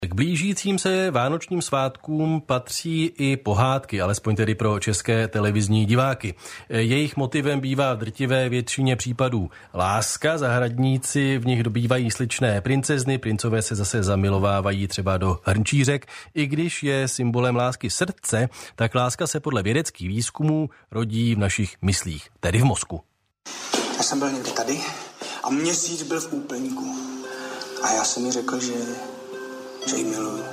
K blížícím se vánočním svátkům patří i pohádky, alespoň tedy pro české televizní diváky. Jejich motivem bývá v drtivé většině případů láska, zahradníci v nich dobývají sličné princezny, princové se zase zamilovávají třeba do hrnčířek. I když je symbolem lásky srdce, tak láska se podle vědeckých výzkumů rodí v našich myslích, tedy v mozku. Já jsem byl někdy tady a měsíc byl v úplníku. A já jsem jí řekl, že jí miluju.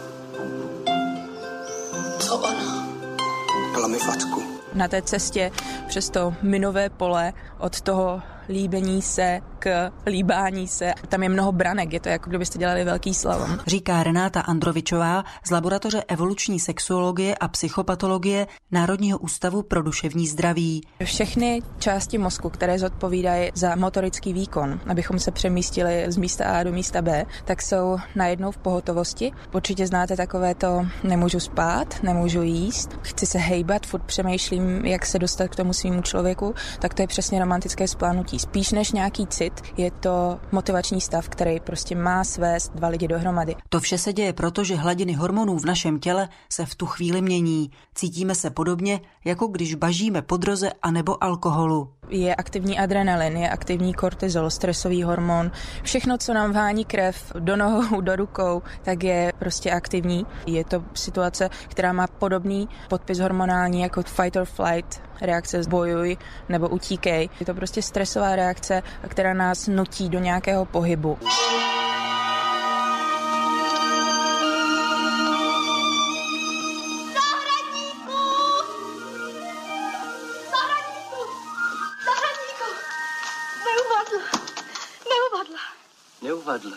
Co ona? Dala mi facku. Na té cestě přes to minové pole od toho líbení se k líbání se. Tam je mnoho branek, je to jako kdybyste dělali velký slalom. Říká Renáta Androvičová z laboratoře evoluční sexuologie a psychopatologie Národního ústavu pro duševní zdraví. Všechny části mozku, které zodpovídají za motorický výkon, abychom se přemístili z místa A do místa B, tak jsou najednou v pohotovosti. Určitě znáte takové to nemůžu spát, nemůžu jíst, chci se hejbat, furt přemýšlím, jak se dostat k tomu svýmu člověku, tak to je přesně romantické splánutí. Spíš než nějaký cit, je to motivační stav, který prostě má svést dva lidi dohromady. To vše se děje proto, že hladiny hormonů v našem těle se v tu chvíli mění. Cítíme se podobně, jako když bažíme po droze anebo alkoholu. Je aktivní adrenalin, je aktivní kortizol, stresový hormon. Všechno, co nám vhání krev do nohou, do rukou, tak je prostě aktivní. Je to situace, která má podobný podpis hormonální jako fight or flight, reakce bojuj nebo utíkej. Je to prostě stresová reakce, která nás nutí do nějakého pohybu. Neuvadla.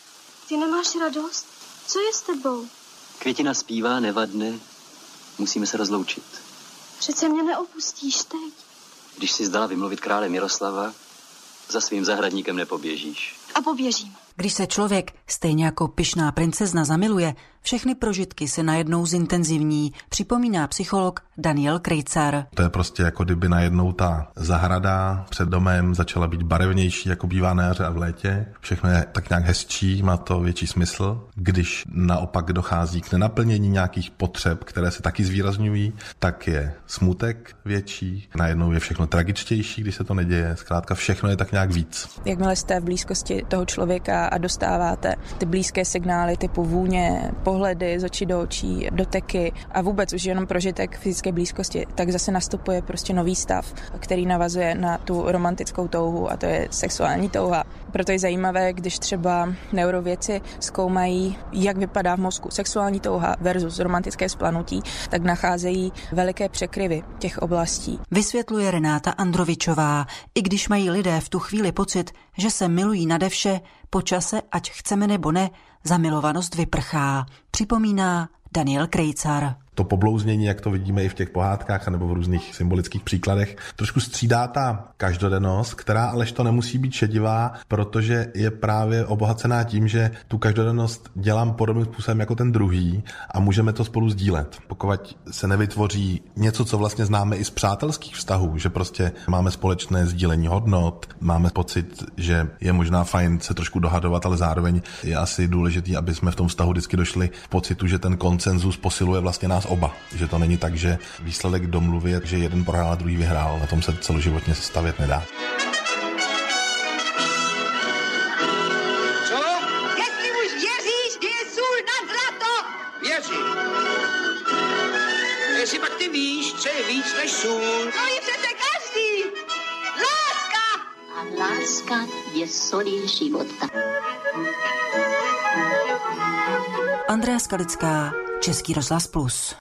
Ty nemáš radost? Co je s tebou? Květina zpívá, nevadne. Musíme se rozloučit. Přece mě neopustíš teď. Když si zdala vymluvit krále Miroslava, za svým zahradníkem nepoběžíš. A poběžím. Když se člověk, stejně jako pyšná princezna, zamiluje, všechny prožitky se najednou zintenzivní, připomíná psycholog Daniel Krejcar. To je prostě jako kdyby najednou ta zahrada před domem začala být barevnější, jako bývá na jaře a v létě. Všechno je tak nějak hezčí, má to větší smysl. Když naopak dochází k nenaplnění nějakých potřeb, které se taky zvýrazňují, tak je smutek větší. Najednou je všechno tragičtější, když se to neděje. Zkrátka všechno je tak nějak víc. Jakmile jste v blízkosti toho člověka a dostáváte ty blízké signály typu vůně, pohledy z očí do očí, doteky a vůbec už jenom prožitek fyzické blízkosti, tak zase nastupuje prostě nový stav, který navazuje na tu romantickou touhu a to je sexuální touha. Proto je zajímavé, když třeba neurovědci zkoumají, jak vypadá v mozku sexuální touha versus romantické splanutí, tak nacházejí veliké překryvy těch oblastí. Vysvětluje Renáta Androvičová. I když mají lidé v tu chvíli pocit, že se milují nade vše, po čase, ať chceme nebo ne, zamilovanost vyprchá, připomíná Daniel Krejcar. To poblouznění, jak to vidíme i v těch pohádkách nebo v různých symbolických příkladech, trošku střídá ta každodennost, která alež to nemusí být šedivá, protože je právě obohacená tím, že tu každodennost dělám podobným způsobem jako ten druhý a můžeme to spolu sdílet. Pokud se nevytvoří něco, co vlastně známe i z přátelských vztahů, že prostě máme společné sdílení hodnot, máme pocit, že je možná fajn se trošku dohadovat, ale zároveň je asi důležitý, aby jsme v tom vztahu vždycky došli v pocitu, že ten konsenzus posiluje vlastně nás oba. Že to není tak, že výsledek domluvy je, že jeden prohrál a druhý vyhrál. Na tom se celoživotně stavět nedá. Co? Jestli už věříš, je sůl na zlato! Věřím. Jestli pak ty víš, co je víc než sůl. To je přece každý! Láska! A láska je solí života. Andrea Skalická, Český rozhlas Plus.